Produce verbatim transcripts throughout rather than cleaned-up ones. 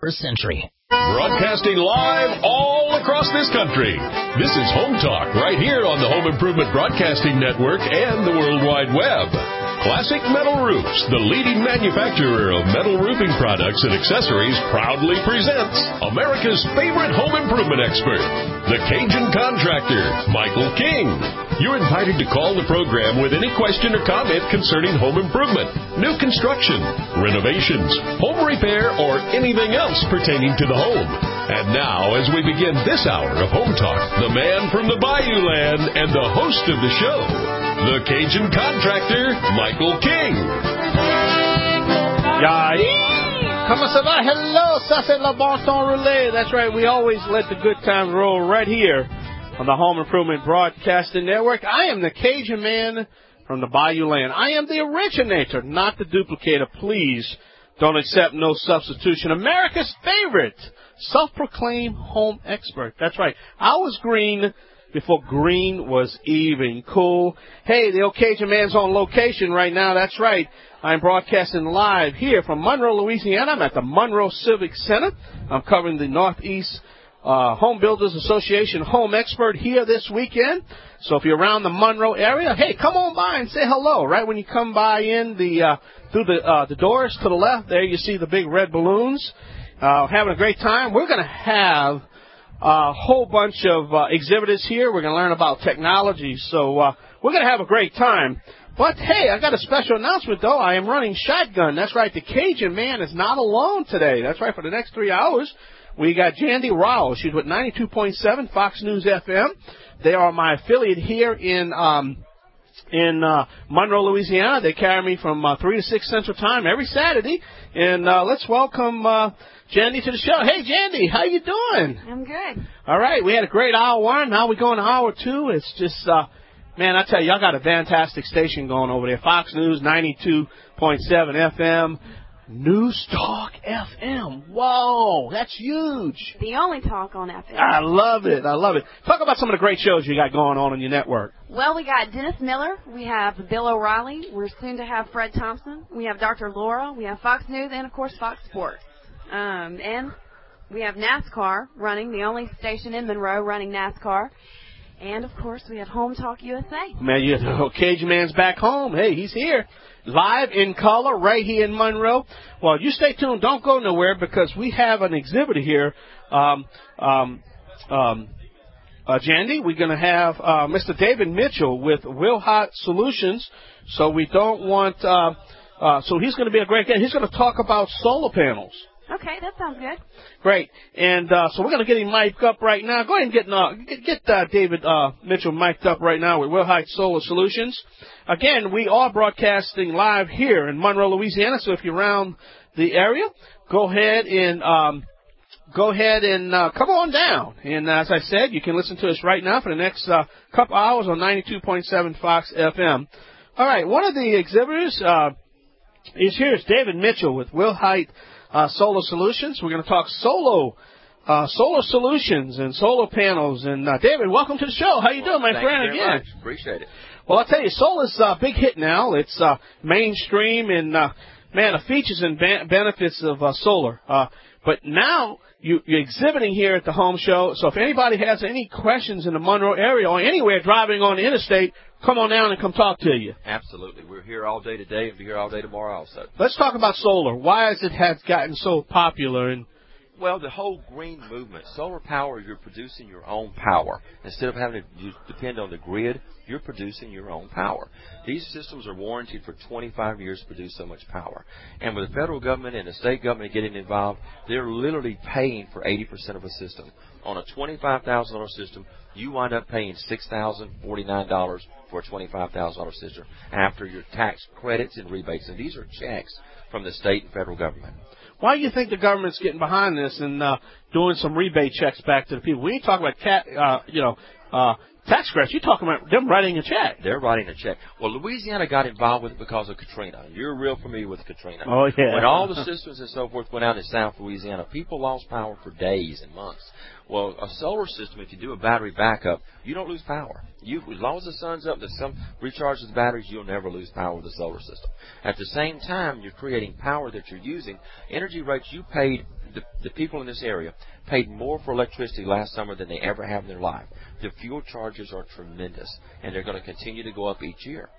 twenty-first century. Broadcasting live all across this country. This is Home Talk right here on the Home Improvement Broadcasting Network and the World Wide Web. Classic Metal Roofs, the leading manufacturer of metal roofing products and accessories, proudly presents America's favorite home improvement expert, the Cajun Contractor, Michael King. You're invited to call the program with any question or comment concerning home improvement, new construction, renovations, home repair, or anything else pertaining to the home. And now, as we begin this hour of Home Talk, the man from the Bayou Land and the host of the show, the Cajun Contractor, Michael King. Yeah. Comment ça va? Hello, ça c'est le bon temps relais. That's right, we always let the good times roll right here on the Home Improvement Broadcasting Network. I am the Cajun man from the Bayou Land. I am the originator, not the duplicator. Please don't accept no substitution. America's favorite self-proclaimed home expert. That's right. I was green before green was even cool. Hey, the old Cajun man's on location right now. That's right. I'm broadcasting live here from Monroe, Louisiana. I'm at the Monroe Civic Center. I'm covering the Northeast uh, Home Builders Association Home Expert here this weekend. So if you're around the Monroe area, hey, come on by and say hello. Right when you come by in the uh, through the uh, the doors to the left, there you see the big red balloons. Uh, having a great time. We're going to have a whole bunch of uh, exhibitors here. We're going to learn about technology. So uh, we're going to have a great time. But, hey, I got a special announcement, though. I am running shotgun. That's right. The Cajun man is not alone today. That's right. For the next three hours, we got Jandy Rowell. She's with ninety-two point seven Fox News F M. They are my affiliate here in um, in uh, Monroe, Louisiana. They carry me from uh, three to six Central Time every Saturday. And uh, let's welcome uh, Jandy to the show. Hey, Jandy, how you doing? I'm good. All right. We had a great hour one. Now we're going to hour two. It's just, uh, man, I tell you, y'all got a fantastic station going over there. Fox News ninety-two point seven F M. News Talk F M. Whoa, that's huge. The only talk on F M. I love it. I love it. Talk about some of the great shows you got going on in your network. Well, we got Dennis Miller. We have Bill O'Reilly. We're soon to have Fred Thompson. We have Doctor Laura. We have Fox News and, of course, Fox Sports. Um, and we have NASCAR running, the only station in Monroe running NASCAR. And, of course, we have Home Talk U S A. Man, you know, Cajun man's back home. Hey, he's here. Live in color right here in Monroe. Well, you stay tuned. Don't go nowhere because we have an exhibitor here. Um, um, um, uh, Jandy, we're going to have uh, Mister David Mitchell with Wilhite Solutions. So we don't want uh, – uh, so he's going to be a great guest. He's going to talk about solar panels. Okay, that sounds good. Great. And uh, so we're going to get him mic'd up right now. Go ahead and get uh, get, get uh, David uh, Mitchell mic'd up right now with Wilhite Solar Solutions. Again, we are broadcasting live here in Monroe, Louisiana. So if you're around the area, go ahead and um, go ahead and uh, come on down. And as I said, you can listen to us right now for the next uh, couple hours on ninety-two point seven Fox F M. All right, one of the exhibitors uh, is here is David Mitchell with Wilhite Uh, solar Solutions. We're going to talk solo, uh, solar solutions and solar panels. And uh, David, welcome to the show. How you well, doing, my friend? Thank you Again, very much. Appreciate it. Well, I'll tell you, solar's a uh, big hit now. It's uh, mainstream, and uh, man, the features and ba- benefits of uh, solar. Uh, but now you, you're exhibiting here at the home show. So if anybody has any questions in the Monroe area or anywhere driving on the interstate, come on down and come talk to you. Absolutely. We're here all day today and be here all day tomorrow also. Let's talk about solar. Why has it has gotten so popular? And Well, the whole green movement, solar power, you're producing your own power. Instead of having to depend on the grid, you're producing your own power. These systems are warranted for twenty-five years to produce so much power. And with the federal government and the state government getting involved, they're literally paying for eighty percent of a system. On a twenty-five thousand dollars system, you wind up paying six thousand forty-nine dollars for a twenty-five thousand dollars system after your tax credits and rebates. And these are checks from the state and federal government. Why do you think the government's getting behind this and uh, doing some rebate checks back to the people? We ain't talking about cat, uh, you know, uh, tax credits. You're talking about them writing a check. They're writing a check. Well, Louisiana got involved with it because of Katrina. You're real familiar with Katrina. Oh, yeah. When all the systems and so forth went out in South Louisiana, people lost power for days and months. Well, a solar system, if you do a battery backup, you don't lose power. You, as long as the sun's up, the sun recharges the batteries, you'll never lose power with the solar system. At the same time, you're creating power that you're using. Energy rates you paid the, the people in this area paid more for electricity last summer than they ever have in their life. The fuel charges are tremendous, and they're going to continue to go up each year.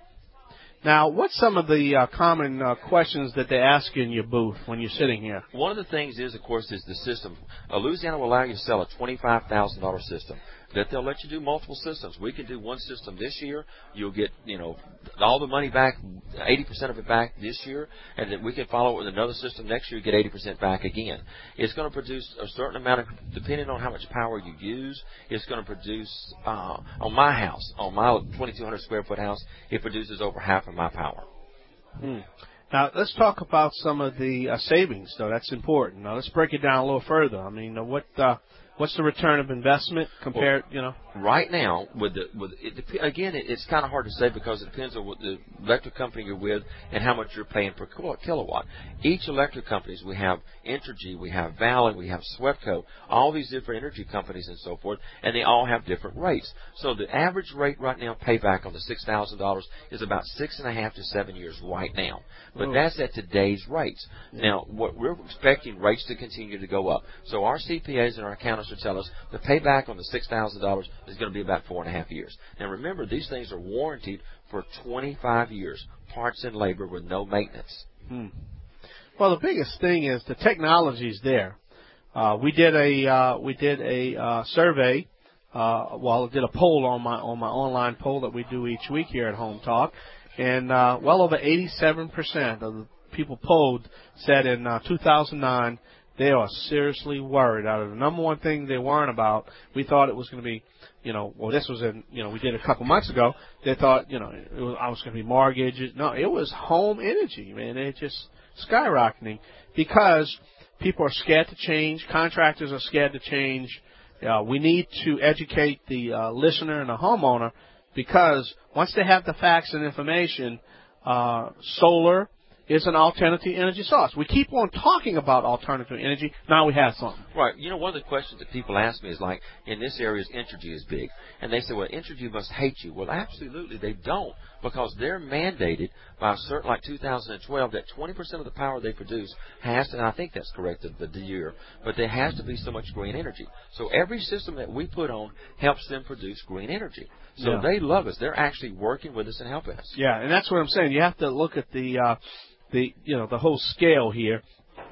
Now, what's some of the uh, common uh, questions that they ask you in your booth when you're sitting here? One of the things is, of course, is the system. Uh, Louisiana will allow you to sell a twenty-five thousand dollars system. That they'll let you do multiple systems. We can do one system this year. You'll get, you know, all the money back, eighty percent of it back this year, and then we can follow it with another system next year. You get eighty percent back again. It's going to produce a certain amount of, depending on how much power you use. It's going to produce uh, on my house, on my twenty-two hundred square foot house, it produces over half of my power. Hmm. Now, let's talk about some of the uh, savings, though. That's important. Now, let's break it down a little further. I mean, uh, what uh, what's the return of investment compared, well, you know? Right now, with the with it, again, it, it's kind of hard to say because it depends on what the electric company you're with and how much you're paying per kilowatt. Each electric companies, we have Entergy, we have Valley, we have SWEPCO, all these different energy companies and so forth, and they all have different rates. So the average rate right now, payback on the six thousand dollars, is about six and a half to seven years right now. But oh. that's at today's rates. Yeah. Now, what we're expecting rates to continue to go up. So our C P As and our accountants will tell us the payback on the six thousand dollars is going to be about four and a half years. Now, remember, these things are warranted for twenty-five years, parts and labor with no maintenance. Hmm. Well, the biggest thing is the technology's there. Uh, we did a uh, we did a uh, survey. Uh, well, I did a poll on my on my online poll that we do each week here at Home Talk, and uh, well over eighty-seven percent of the people polled said in uh, two thousand nine they are seriously worried. Out of the number one thing they weren't about, we thought it was going to be, you know, well, this was in, you know, we did a couple months ago. They thought, you know, it was, I was going to be mortgages. No, it was home energy, man. It just skyrocketing because people are scared to change. Contractors are scared to change. Uh, we need to educate the uh, listener and the homeowner because once they have the facts and information, uh, solar is an alternative energy source. We keep on talking about alternative energy. Now we have something. Right. You know, one of the questions that people ask me is like, in this area, Entergy is big. And they say, well, Entergy must hate you. Well, absolutely, they don't, because they're mandated by a certain, like two thousand twelve, that twenty percent of the power they produce has to, and I think that's correct, the, the year, but there has to be so much green energy. So every system that we put on helps them produce green energy. So yeah. they love us. They're actually working with us and helping us. Yeah, and that's what I'm saying. You have to look at the, uh, the you know, the whole scale here.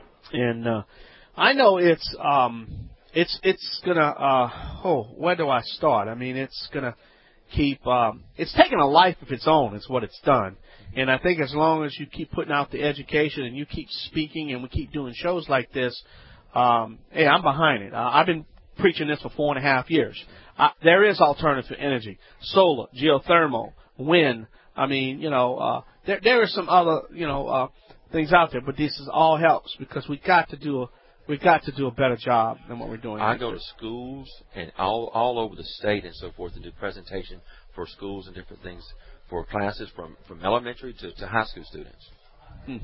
And uh, I know it's um, it's it's gonna. Uh, oh, where do I start? I mean, it's gonna keep. Um, it's taking a life of its own. Is what it's done. And I think as long as you keep putting out the education and you keep speaking and we keep doing shows like this, um, hey, I'm behind it. Uh, I've been preaching this for four and a half years. Uh, there is alternative energy: solar, geothermal, wind. I mean, you know, uh, there there are some other, you know, uh, things out there, but this is all helps because we got to do a we got to do a better job than what we're doing. I go to schools and all all over the state and so forth and do presentation for schools and different things for classes from from elementary to, to high school students. Hmm.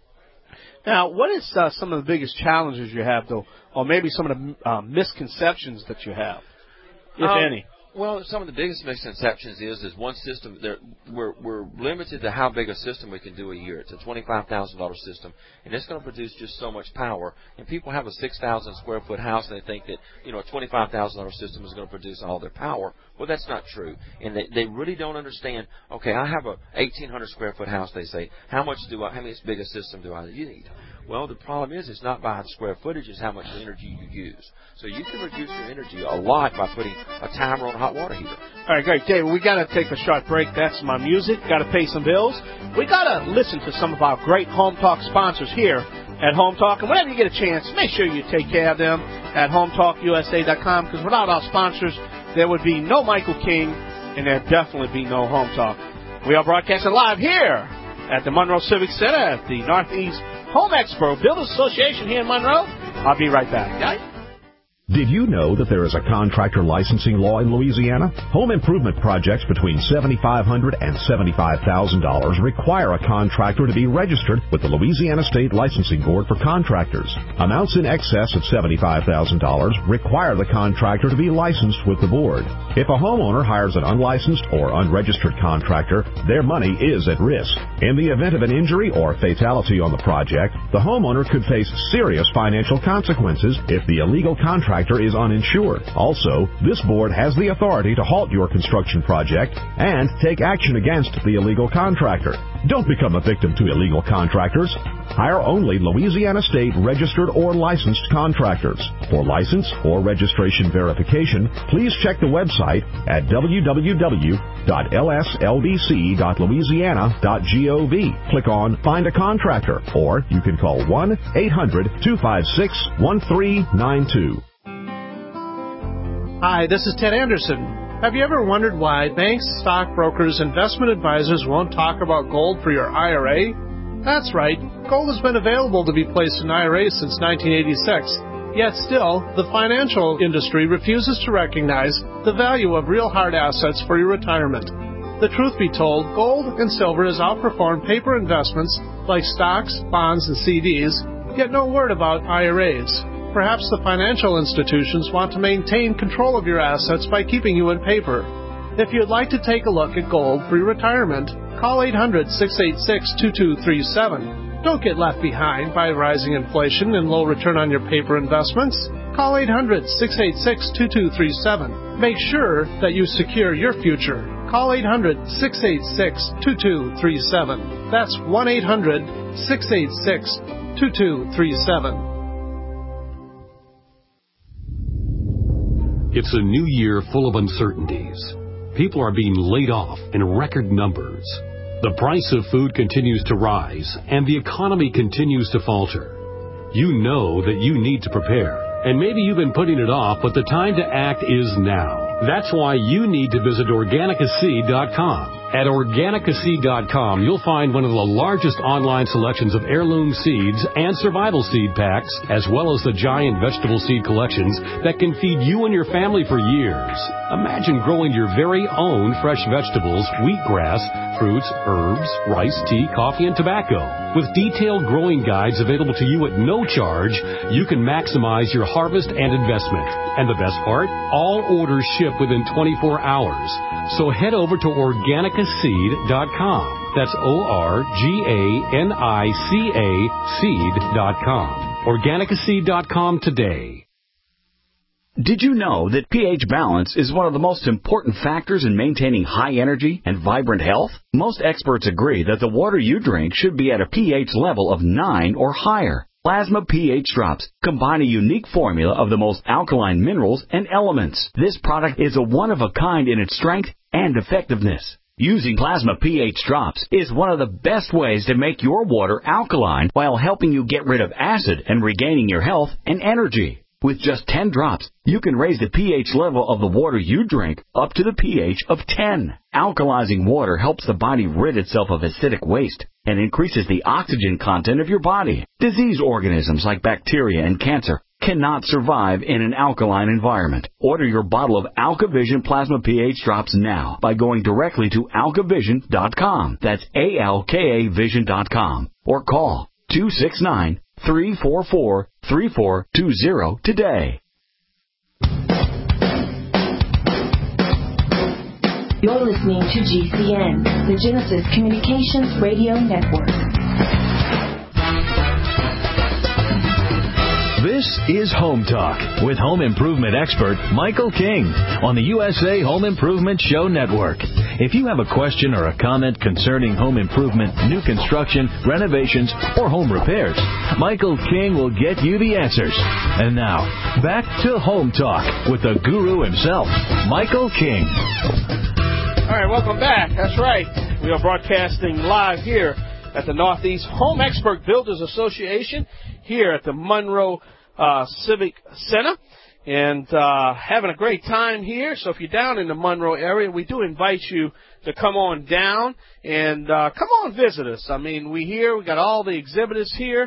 Now, what is uh, some of the biggest challenges you have, though, or maybe some of the uh, misconceptions that you have, if um, any? Well, some of the biggest misconceptions is is one system. There, we're we're limited to how big a system we can do a year. It's a twenty-five thousand dollar system, and it's going to produce just so much power. And people have a six thousand square foot house, and they think that you know a twenty-five thousand dollar system is going to produce all their power. Well, that's not true, and they they really don't understand. Okay, I have a eighteen hundred square foot house. They say, how much do I? How much big a system do I need? Well, the problem is it's not by the square footage, it's how much energy you use. So you can reduce your energy a lot by putting a timer on a hot water heater. All right, great. David, we got to take a short break. That's my music. Got to pay some bills. We got to listen to some of our great Home Talk sponsors here at Home Talk. And whenever you get a chance, make sure you take care of them at home talk u s a dot com, because without our sponsors, there would be no Michael King, and there'd definitely be no Home Talk. We are broadcasting live here at the Monroe Civic Center at the Northeast Home Expo Builders Association here in Monroe. I'll be right back. Okay? Did you know that there is a contractor licensing law in Louisiana? Home improvement projects between seven thousand five hundred dollars and seventy-five thousand dollars require a contractor to be registered with the Louisiana State Licensing Board for Contractors. Amounts in excess of seventy-five thousand dollars require the contractor to be licensed with the board. If a homeowner hires an unlicensed or unregistered contractor, their money is at risk. In the event of an injury or fatality on the project, the homeowner could face serious financial consequences if the illegal contractor is uninsured. Also, this board has the authority to halt your construction project and take action against the illegal contractor. Don't become a victim to illegal contractors. Hire only Louisiana State registered or licensed contractors. For license or registration verification, please check the website at w w w dot l s l b c dot louisiana dot gov. Click on Find a Contractor, or you can call one eight hundred two five six one three nine two. Hi, this is Ted Anderson. Have you ever wondered why banks, stockbrokers, investment advisors won't talk about gold for your I R A? That's right. Gold has been available to be placed in I R As since nineteen eighty-six. Yet still, the financial industry refuses to recognize the value of real hard assets for your retirement. The truth be told, gold and silver has outperformed paper investments like stocks, bonds, and C Ds, yet no word about I R As. Perhaps the financial institutions want to maintain control of your assets by keeping you in paper. If you'd like to take a look at gold for your retirement, call eight hundred, six eight six, two two three seven. Don't get left behind by rising inflation and low return on your paper investments. Call eight hundred, six eight six, two two three seven. Make sure that you secure your future. Call eight hundred, six eight six, two two three seven. That's one eight hundred, six eight six, two two three seven. It's a new year full of uncertainties. People are being laid off in record numbers. The price of food continues to rise, and the economy continues to falter. You know that you need to prepare, and maybe you've been putting it off, but the time to act is now. That's why you need to visit organica seed dot com. At organica seed dot com, you'll find one of the largest online selections of heirloom seeds and survival seed packs, as well as the giant vegetable seed collections that can feed you and your family for years. Imagine growing your very own fresh vegetables, wheatgrass, fruits, herbs, rice, tea, coffee, and tobacco. With detailed growing guides available to you at no charge, you can maximize your harvest and investment. And the best part? All orders ship within twenty-four hours. So head over to organica seed dot com. That's O R G A N I C A seed dot com. organica seed dot com today. Did you know that pH balance is one of the most important factors in maintaining high energy and vibrant health? Most experts agree that the water you drink should be at a pH level of nine or higher. Plasma pH Drops combine a unique formula of the most alkaline minerals and elements. This product is a one-of-a-kind in its strength and effectiveness. Using Plasma pH Drops is one of the best ways to make your water alkaline while helping you get rid of acid and regaining your health and energy. With just ten drops, you can raise the pH level of the water you drink up to the pH of ten. Alkalizing water helps the body rid itself of acidic waste and increases the oxygen content of your body. Disease organisms like bacteria and cancer cannot survive in an alkaline environment. Order your bottle of AlkaVision Plasma pH Drops now by going directly to alka vision dot com. That's A L K A vision dot com. Or call two six nine, three four four, three four two zero today. You're listening to G C N, the Genesis Communications Radio Network. This is Home Talk with home improvement expert Michael King on the U S A Home Improvement Show Network. If you have a question or a comment concerning home improvement, new construction, renovations, or home repairs, Michael King will get you the answers. And now, back to Home Talk with the guru himself, Michael King. All right, welcome back. That's right. We are broadcasting live here at the Northeast Home Expert Builders Association here at the Monroe uh, Civic Center, and uh, having a great time here. So if you're down in the Monroe area, we do invite you to come on down and uh, come on visit us. I mean, we here, we got all the exhibitors here,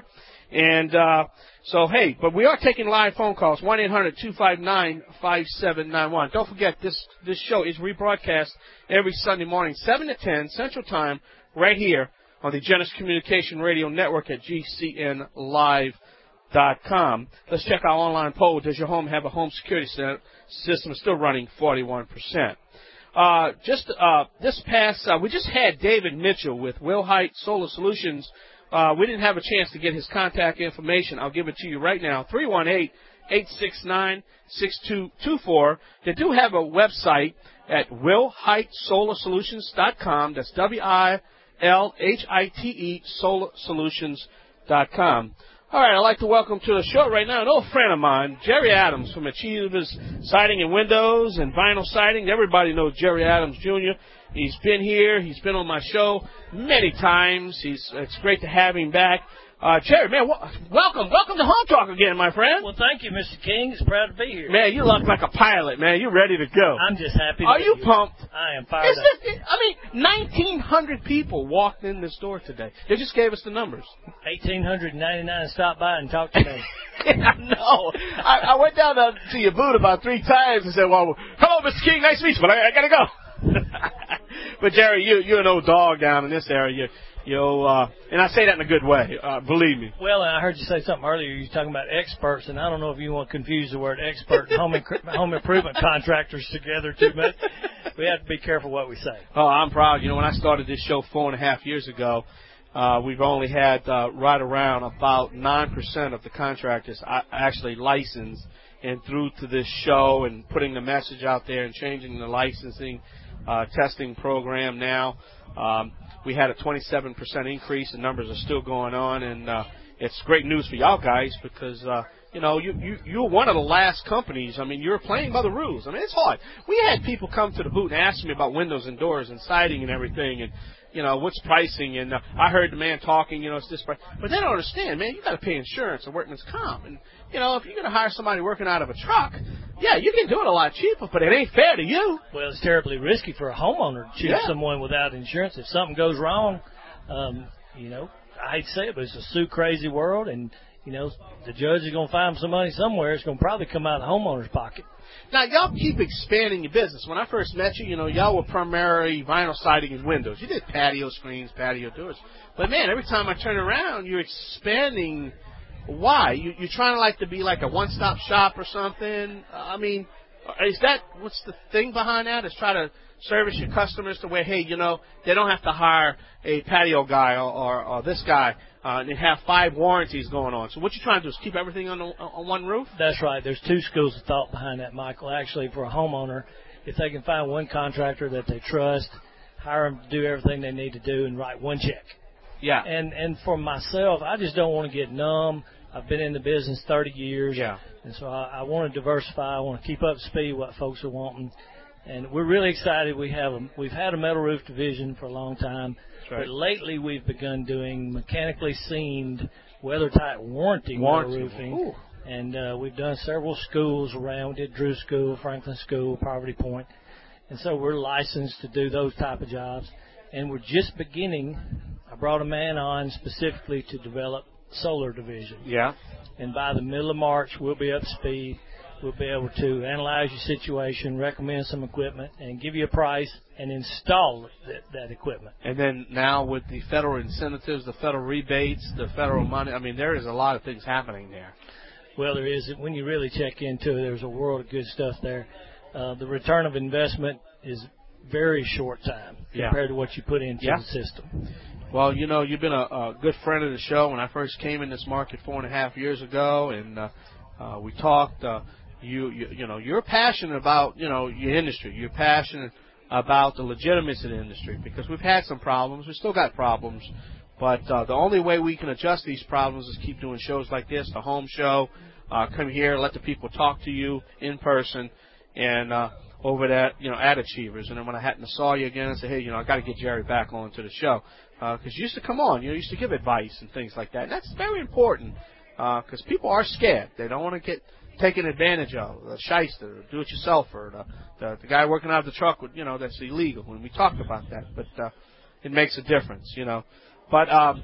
And uh, so, hey, but we are taking live phone calls, one eight hundred two five nine five seven nine one. Don't forget, this, this show is rebroadcast every Sunday morning, seven to ten Central Time, right here on the Genesis Communication Radio Network at G C N live dot com. Let's check our online poll. Does your home have a home security system? It's still running forty-one percent. Uh, just uh, this past, uh, we just had David Mitchell with Wilhite Solar Solutions. Uh, we didn't have a chance to get his contact information. I'll give it to you right now, three one eight, eight six nine, six two two four. They do have a website at wilhite solar solutions dot com. That's W I L H I T E, solar solutions dot com. All right, I'd like to welcome to the show right now an old friend of mine, Jerry Adams from Achievers Siding and Windows and Vinyl Siding. Everybody knows Jerry Adams, Junior He's been here. He's been on my show many times. He's It's great to have him back. Uh, Jerry, man, w- welcome. Welcome to Home Talk again, my friend. Well, thank you, Mister King. It's proud to be here. Man, you look like a pilot, man. You're ready to go. I'm just happy to Are be you here. pumped? I am fired Is up. it, I mean, nineteen hundred people walked in this door today. They just gave us the numbers. one thousand eight hundred ninety-nine stopped by and talked to me. I know. I, I went down to, to your booth about three times and said, well, hello, Mister King. Nice to meet you, but I, I got to go. But, Jerry, you, you're an old dog down in this area. You, you know, uh, and I say that in a good way, uh, believe me. Well, I heard you say something earlier. You were talking about experts, and I don't know if you want to confuse the word expert and home, inc- home improvement contractors together too much. We have to be careful what we say. Oh, I'm proud. You know, when I started this show four and a half years ago, uh, we've only had uh, right around about nine percent of the contractors actually licensed and through to this show and putting the message out there and changing the licensing uh, testing program now. Um, we had a twenty-seven percent increase. The numbers are still going on, and uh, it's great news for y'all guys because, uh, you know, you, you, you're one of the last companies. I mean, you're playing by the rules. I mean, it's hard. We had people come to the booth and ask me about windows and doors and siding and everything, and, you know, what's pricing, and uh, I heard the man talking, you know, it's this price. But they don't understand, man, you got to pay insurance and workman's comp. And, you know, if you're going to hire somebody working out of a truck, yeah, you can do it a lot cheaper, but it ain't fair to you. Well, it's terribly risky for a homeowner to choose Yeah. someone without insurance. If something goes wrong, um, you know, I hate to say it, but it's a sue-crazy world, and, you know, the judge is going to find some money somewhere. It's going to probably come out of the homeowner's pocket. Now, y'all keep expanding your business. When I first met you, you know, y'all were primarily vinyl siding and windows. You did patio screens, patio doors. But, man, every time I turn around, you're expanding. Why? You, you're trying to, like, to be like a one-stop shop or something? I mean, is that what's the thing behind that? Is try to service your customers to where, hey, you know, they don't have to hire a patio guy or, or, or this guy uh, and have five warranties going on. So what you're trying to do is keep everything on, the, on one roof? That's right. There's two schools of thought behind that, Michael. Actually, for a homeowner, if they can find one contractor that they trust, hire them to do everything they need to do, and write one check. Yeah. And and for myself, I just don't want to get numb. I've been in the business thirty years. Yeah. And so I, I want to diversify. I want to keep up to speed what folks are wanting. And we're really excited. We have a, we've had a metal roof division for a long time. That's right. But lately we've begun doing mechanically seamed, weather-tight warranty, Warranty. metal roofing. Ooh. And uh, we've done several schools around. We did Drew School, Franklin School, Poverty Point. And so we're licensed to do those type of jobs. And we're just beginning. I brought a man on specifically to develop solar division. Yeah. And by the middle of March, we'll be up to speed. We'll be able to analyze your situation, recommend some equipment, and give you a price and install that, that equipment. And then now with the federal incentives, the federal rebates, the federal money, I mean, there is a lot of things happening there. Well, there is. When you really check into it, there's a world of good stuff there. Uh, the return of investment is very short time Yeah. compared to what you put into Yeah. the system. Well, you know, you've been a, a good friend of the show. When I first came in this market four and a half years ago, and uh, uh, we talked, uh, you, you you know, you're passionate about, you know, your industry. You're passionate about the legitimacy of the industry because we've had some problems. We still got problems. But uh, the only way we can adjust these problems is keep doing shows like this, the home show. Uh, come here, let the people talk to you in person, and uh, over that, you know, at Achievers. And then when I hadn't saw you again, I said, hey, you know, I got to get Jerry back on to the show. Because uh, you used to come on, you know, you used to give advice and things like that. And that's very important because uh, people are scared. They don't want to get taken advantage of. The shyster, the do-it-yourselfer, the, the, the guy working out of the truck, with, you know, that's illegal. And we talked about that. But uh, it makes a difference, you know. But um,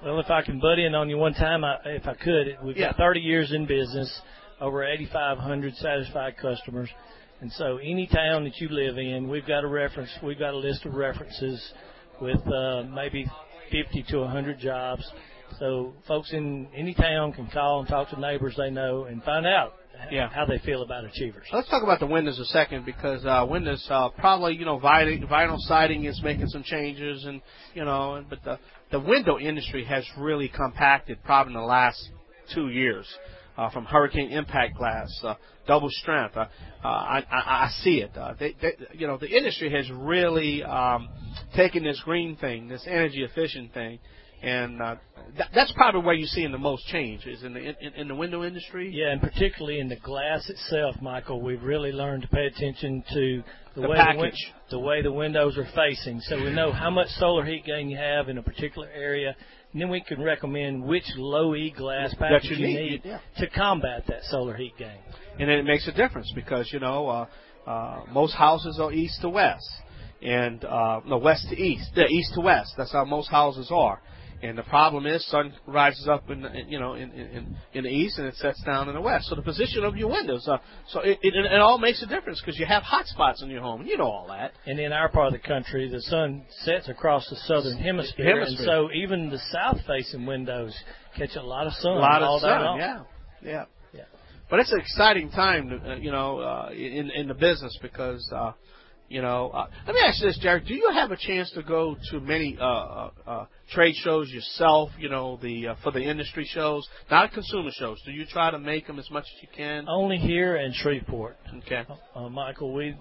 Well, if I can butt in on you one time, I, if I could, we've yeah. got thirty years in business, over eighty-five hundred satisfied customers. And so any town that you live in, we've got a reference, we've got a list of references with uh, maybe fifty to one hundred jobs. So folks in any town can call and talk to neighbors they know and find out yeah. how they feel about Achievers. Let's talk about the windows a second, because uh, windows uh, probably, you know, vinyl, vinyl siding is making some changes, and you know, but the the window industry has really compacted probably in the last two years. Uh, from hurricane impact glass, uh, double strength, uh, uh, I, I, I see it. Uh, they, they, you know, the industry has really um, taken this green thing, this energy efficient thing, and uh, th- that's probably where you're seeing the most change is in the in, in the window industry. Yeah, and particularly in the glass itself, Michael, we've really learned to pay attention to the, the way package. the, win- the way the windows are facing, so we know how much solar heat gain you have in a particular area. And then we can recommend which low-E glass package you you need, need yeah. to combat that solar heat gain. And then it makes a difference because, you know, uh, uh, most houses are east to west, and uh, no, west to east. Yeah, east to west. That's how most houses are. And the problem is, sun rises up in, the, you know, in, in in the east and it sets down in the west. So the position of your windows, uh, so it, it it all makes a difference because you have hot spots in your home. You know all that. And in our part of the country, the sun sets across the southern hemisphere, hemisphere. and so even the south-facing windows catch a lot of sun. A lot all of day sun. long. Yeah, yeah, yeah. But it's an exciting time, to, uh, you know, uh, in in the business because. Uh, You know, uh, let me ask you this, Jared. Do you have a chance to go to many uh, uh, uh, trade shows yourself? You know, the uh, for the industry shows, not consumer shows. Do you try to make them as much as you can? Only here in Shreveport. Okay, uh, Michael, we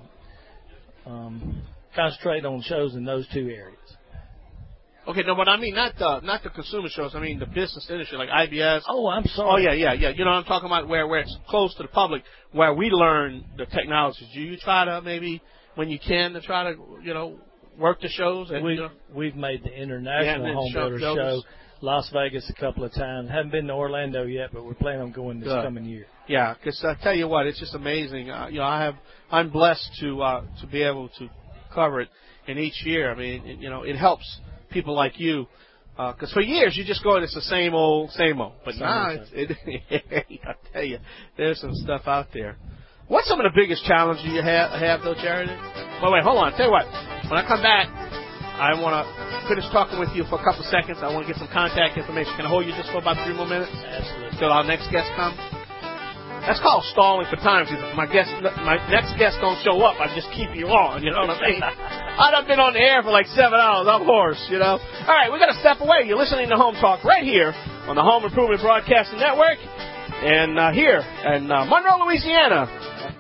um, concentrate on shows in those two areas. Okay, no, but I mean not the not the consumer shows. I mean the business industry, like I B S. Oh, I'm sorry. Oh yeah, yeah, yeah. You know what I'm talking about, where where it's close to the public, where we learn the technologies. Do you try to maybe? When you can to try to, you know, work the shows? And, we, you know, we've made the International yeah, Home show, Builder shows. Show, Las Vegas a couple of times. Haven't been to Orlando yet, but we're planning on going this Good. coming year. Yeah, because I tell you what, it's just amazing. Uh, you know, I have, I'm blessed to uh, to be able to cover it in each year. I mean, it, you know, it helps people like you. Because uh, for years you just go and it's the same old, same old. But now, it's, it, I tell you, there's some stuff out there. What's some of the biggest challenges you have, have though, Jared? Wait, wait, hold on. Tell you what. When I come back, I want to finish talking with you for a couple seconds. I want to get some contact information. Can I hold you just for about three more minutes? Absolutely. Till our next guest comes? That's called stalling for time. My guest, my next guest don't show up. I just keep you on. You know what I mean? I've been on the air for like seven hours. I'm hoarse, you know. All right, we got to step away. You're listening to Home Talk right here on the Home Improvement Broadcasting Network, and uh, here in uh, Monroe, Louisiana.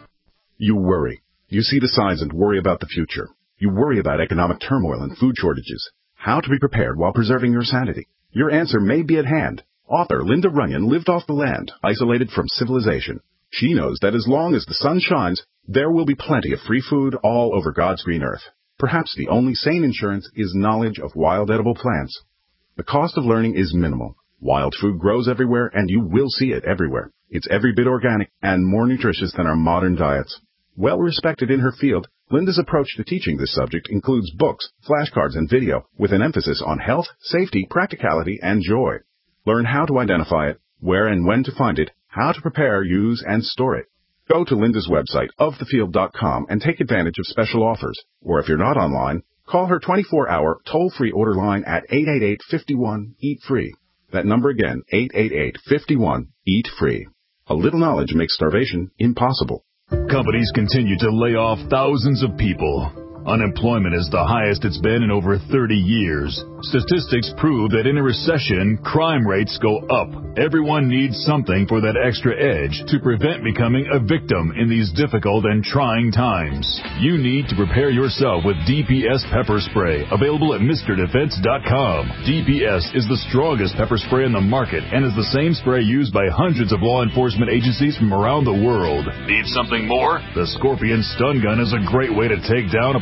You worry. You see the signs and worry about the future. You worry about economic turmoil and food shortages. How to be prepared while preserving your sanity. Your answer may be at hand. Author Linda Runyon lived off the land, isolated from civilization. She knows that as long as the sun shines, there will be plenty of free food all over God's green earth. Perhaps the only sane insurance is knowledge of wild edible plants. The cost of learning is minimal. Wild food grows everywhere, and you will see it everywhere. It's every bit organic and more nutritious than our modern diets. Well respected in her field, Linda's approach to teaching this subject includes books, flashcards, and video with an emphasis on health, safety, practicality, and joy. Learn how to identify it, where and when to find it, how to prepare, use, and store it. Go to Linda's website, of the field dot com, and take advantage of special offers. Or if you're not online, call her twenty-four hour toll-free order line at eight eight eight, five one, eat free. That number again, eight eight eight, five one, eat free. A little knowledge makes starvation impossible. Companies continue to lay off thousands of people. Unemployment is the highest it's been in over thirty years. Statistics prove that in a recession, crime rates go up. Everyone needs something for that extra edge to prevent becoming a victim in these difficult and trying times. You need to prepare yourself with D P S pepper spray, available at Mister Defense dot com. D P S is the strongest pepper spray in the market and is the same spray used by hundreds of law enforcement agencies from around the world. Need something more? The Scorpion Stun Gun is a great way to take down a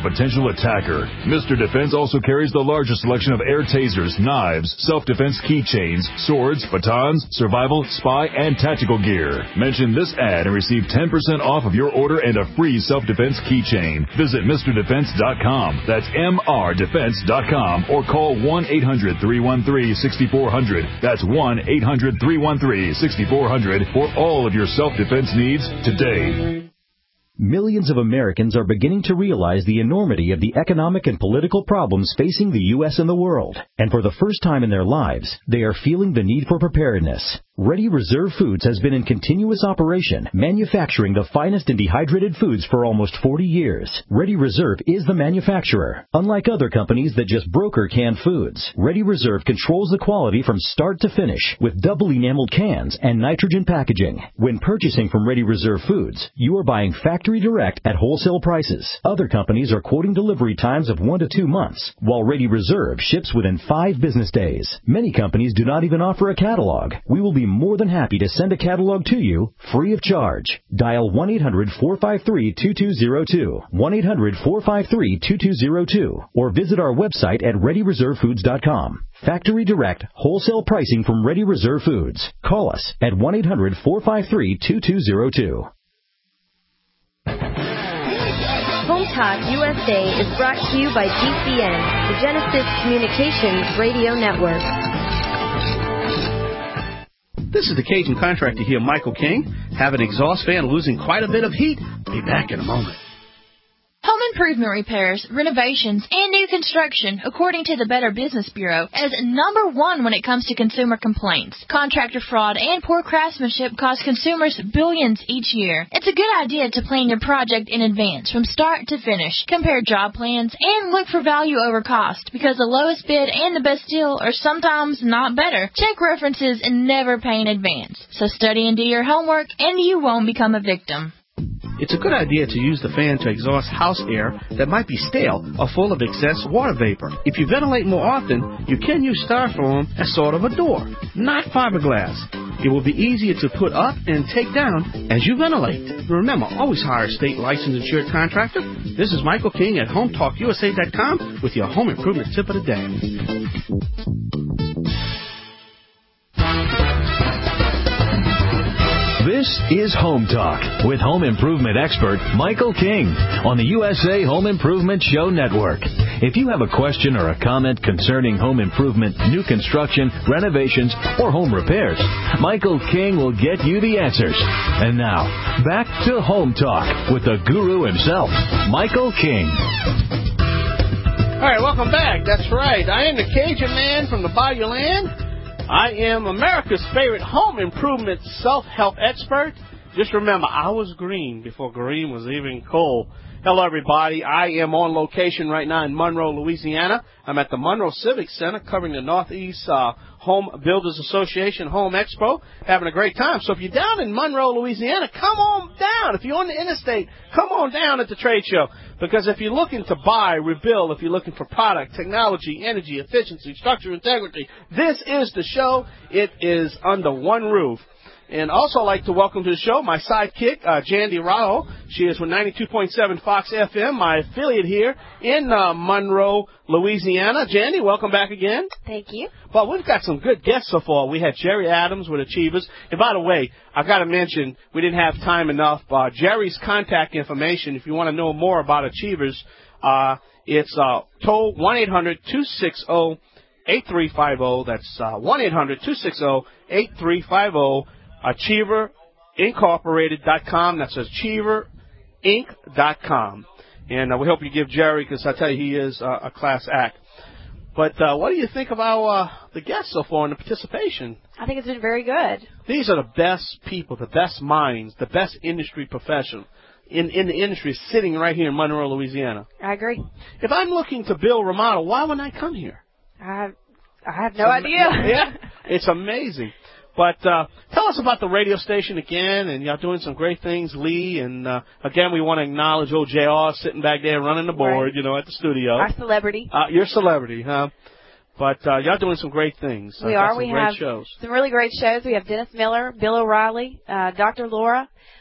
potential attacker. Mister Defense also carries the largest selection of air tasers, knives, self-defense keychains, swords, batons, survival, spy, and tactical gear. Mention this ad and receive ten percent off of your order and a free self-defense keychain. Visit Mr Defense dot com. That's M R Defense dot com or call one eight hundred, three one three, six four zero zero. That's one eight hundred, three one three, six four zero zero for all of your self-defense needs today. Millions of Americans are beginning to realize the enormity of the economic and political problems facing the U S and the world. And for the first time in their lives, they are feeling the need for preparedness. Ready Reserve Foods has been in continuous operation, manufacturing the finest and dehydrated foods for almost forty years. Ready Reserve is the manufacturer. Unlike other companies that just broker canned foods, Ready Reserve controls the quality from start to finish with double enameled cans and nitrogen packaging. When purchasing from Ready Reserve Foods, you are buying factory direct at wholesale prices. Other companies are quoting delivery times of one to two months, while Ready Reserve ships within five business days. Many companies do not even offer a catalog. We will be more than happy to send a catalog to you free of charge. Dial one eight hundred, four five three, two two zero two, one eight hundred, four five three, two two zero two, or visit our website at ready reserve foods dot com. Factory direct, wholesale pricing from Ready Reserve Foods. Call us at one eight hundred, four five three, two two zero two. Home Talk U S A is brought to you by G C N, the Genesis Communications Radio Network. This is the Cajun contractor here, Michael King. Have an exhaust fan losing quite a bit of heat? Be back in a moment. Home improvement repairs, renovations, and new construction, according to the Better Business Bureau, is number one when it comes to consumer complaints. Contractor fraud and poor craftsmanship cost consumers billions each year. It's a good idea to plan your project in advance, from start to finish. Compare job plans and look for value over cost, because the lowest bid and the best deal are sometimes not better. Check references and never pay in advance. So study and do your homework, and you won't become a victim. It's a good idea to use the fan to exhaust house air that might be stale or full of excess water vapor. If you ventilate more often, you can use styrofoam as sort of a door, not fiberglass. It will be easier to put up and take down as you ventilate. Remember, always hire a state licensed insured contractor. This is Michael King at home talk U S A dot com with your home improvement tip of the day. This is Home Talk with home improvement expert Michael King on the U S A Home Improvement Show Network. If you have a question or a comment concerning home improvement, new construction, renovations, or home repairs, Michael King will get you the answers. And now, back to Home Talk with the guru himself, Michael King. All right, welcome back. That's right. I am the Cajun man from the Bayou Land. I am America's favorite home improvement self-help expert. Just remember, I was green before green was even cool. Hello, everybody. I am on location right now in Monroe, Louisiana. I'm at the Monroe Civic Center covering the Northeast uh, Home Builders Association Home Expo, having a great time. So if you're down in Monroe, Louisiana, come on down. If you're on the interstate, come on down at the trade show. Because if you're looking to buy, rebuild, if you're looking for product, technology, energy, efficiency, structural integrity, this is the show. It is under one roof. And also I'd like to welcome to the show my sidekick, uh, Jandy Raho. She is with ninety-two point seven Fox F M, my affiliate here in uh, Monroe, Louisiana. Jandy, welcome back again. Thank you. Well, we've got some good guests so far. We had Jerry Adams with Achievers. And by the way, I've got to mention, we didn't have time enough. Uh, Jerry's contact information, if you want to know more about Achievers, uh, it's uh, toll one eight hundred, two six zero, eight three five zero. That's uh, one eight hundred, two six zero, eight three five zero. Achiever Incorporated dot com. That's Achiever Inc dot com. And uh, we hope you give Jerry, because I tell you, he is uh, a class act. But uh, what do you think of our, uh, the guests so far and the participation? I think it's been very good. These are the best people, the best minds, the best industry professionals in, in the industry sitting right here in Monroe, Louisiana. I agree. If I'm looking to build, remodel, why wouldn't I come here? I, I have no it's idea. Am- yeah, it's amazing. But uh, tell us about the radio station again, and y'all doing some great things, Lee. And, uh, again, we want to acknowledge old J R sitting back there running the board, right. you know, at the studio. Our celebrity. Uh, your celebrity, huh? But uh, y'all doing some great things. We uh, are. some we great have shows. some really great shows. We have Dennis Miller, Bill O'Reilly, uh, Doctor Laura.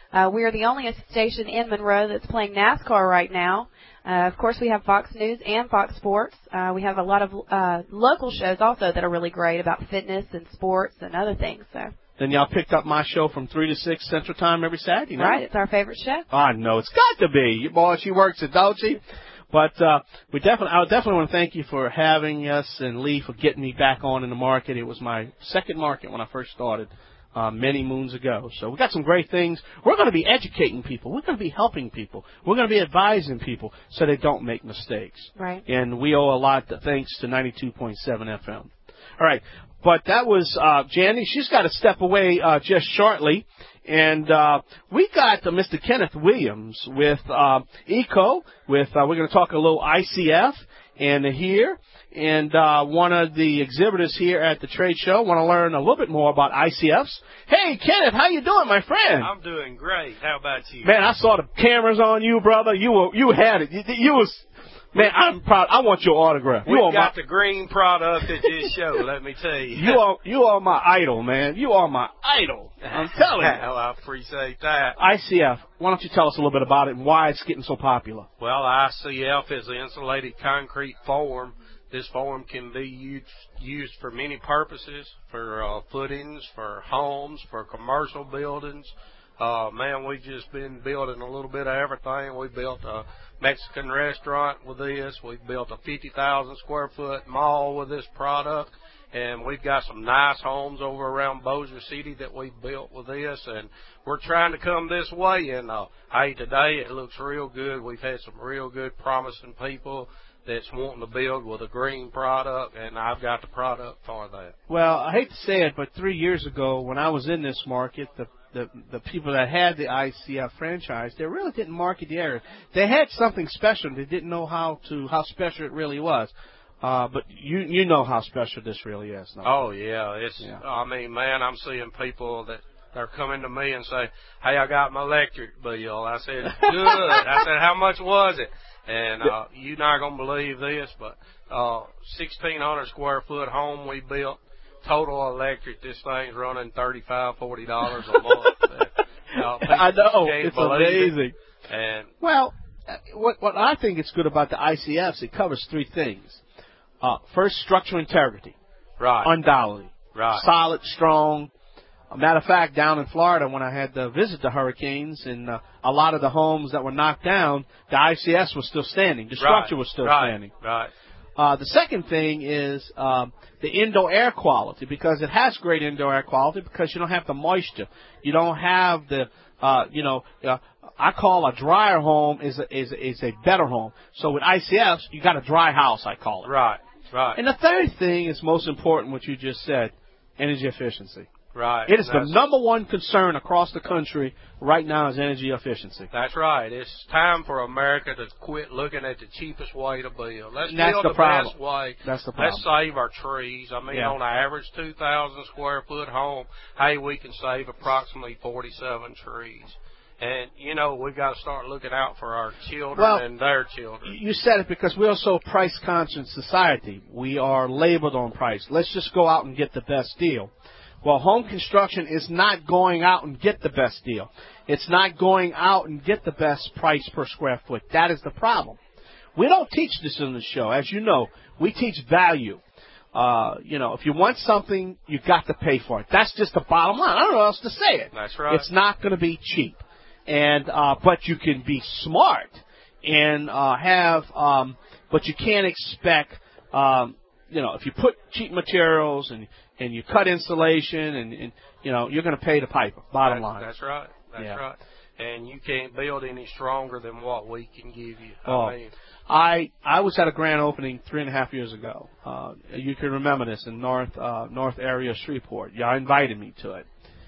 Uh, we are the only station in Monroe that's playing NASCAR right now. Uh, of course, we have Fox News and Fox Sports. Uh, we have a lot of uh, local shows also that are really great about fitness and sports and other things. So. Then y'all picked up my show from three to six Central Time every Saturday night. Right, it's our favorite show. I know, it's got to be. Your boy, she works it, don't she? But uh, we definitely, I definitely want to thank you for having us, and Lee for getting me back on in the market. It was my second market when I first started uh, many moons ago. So we got some great things. We're going to be educating people. We're going to be helping people. We're going to be advising people so they don't make mistakes. Right. And we owe a lot to, thanks to ninety-two point seven F M. All right. But that was uh, Jandy. She's got to step away uh, just shortly. And uh, we got uh, Mister Kenneth Williams with uh, ECO. With uh, we're going to talk a little I C F and here. And uh, one of the exhibitors here at the trade show want to learn a little bit more about I C Fs. Hey, Kenneth, how you doing, my friend? I'm doing great. How about you? Man, I saw the cameras on you, brother. You were, you had it. You, you was. Man, I'm proud. I want your autograph. We you got my, the green product at this show, let me tell you. You are you are my idol, man. You are my idol. I'm telling you. Well, I appreciate that. I C F, why don't you tell us a little bit about it and why it's getting so popular? Well, I C F is an insulated concrete form. This form can be used, used for many purposes, for uh, footings, for homes, for commercial buildings. Uh, man, we've just been building a little bit of everything. We built a Mexican restaurant with this. We've built a fifty thousand square foot mall with this product. And we've got some nice homes over around Bossier City that we've built with this. And we're trying to come this way. And, uh, hey, today it looks real good. We've had some real good promising people that's wanting to build with a green product, and I've got the product for that. Well, I hate to say it, but three years ago when I was in this market, the the the people that had the I C F franchise, they really didn't market the area. They had something special. They didn't know how to how special it really was. Uh, but you you know how special this really is. No? Oh yeah, it's. Yeah. I mean, man, I'm seeing people that they're coming to me and say, "Hey, I got my electric bill." I said, "Good." I said, "How much was it?" And uh, you're not gonna believe this, but uh, sixteen hundred square foot home we built. Total electric, this thing's running thirty-five, forty dollars a month. And, uh, I know, it's amazing. It. And well, what what I think is good about the I C Fs, it covers three things. Uh, first, structural integrity, right? Undoubtedly, right? Solid, strong. A matter of fact, down in Florida, when I had to visit the hurricanes, and uh, a lot of the homes that were knocked down, the I C S was still standing. The structure right. was still right. standing. Right. Uh, the second thing is um, the indoor air quality, because it has great indoor air quality because you don't have the moisture. You don't have the, uh, you know, uh, I call a drier home is a, is, a, is a better home. So with I C Fs, you got a dry house, I call it. Right, right. And the third thing is most important, what you just said, energy efficiency. Right. It is the number one concern across the country right now is energy efficiency. That's right. It's time for America to quit looking at the cheapest way to build. Let's That's build the, the problem. best way. That's the problem. Let's save our trees. I mean, yeah. on an average two thousand square foot home, hey, we can save approximately forty-seven trees. And, you know, we've got to start looking out for our children well, and their children. You said it because we're so price-conscious society. We are labeled on price. Let's just go out and get the best deal. Well, home construction is not going out and get the best deal. It's not going out and get the best price per square foot. That is the problem. We don't teach this in the show. As you know, we teach value. Uh, you know, if you want something, you got to pay for it. That's just the bottom line. I don't know how else to say it. That's right. It's not going to be cheap. And, uh, but you can be smart and, uh, have, um, but you can't expect, um, you know, if you put cheap materials and, and you cut insulation and, and you know, you're going to pay the piper, bottom that, line. That's right. That's yeah. right. And you can't build any stronger than what we can give you. Oh, I mean, I, I was at a grand opening three and a half years ago. Uh, you can remember this in North, uh, North area Shreveport. Y'all invited me to it.